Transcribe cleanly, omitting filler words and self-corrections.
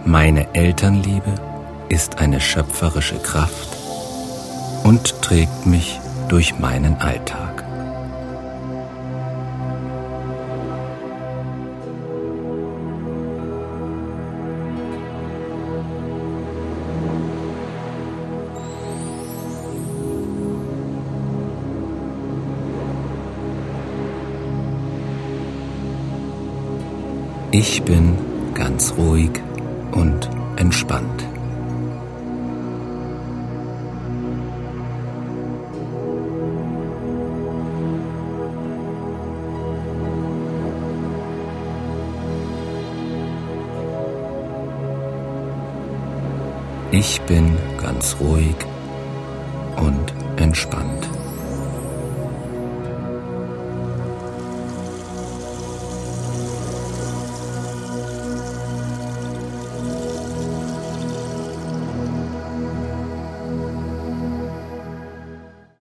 Meine Elternliebe ist eine schöpferische Kraft und trägt mich durch meinen Alltag. Ich bin ganz ruhig und entspannt. Ich bin ganz ruhig und entspannt.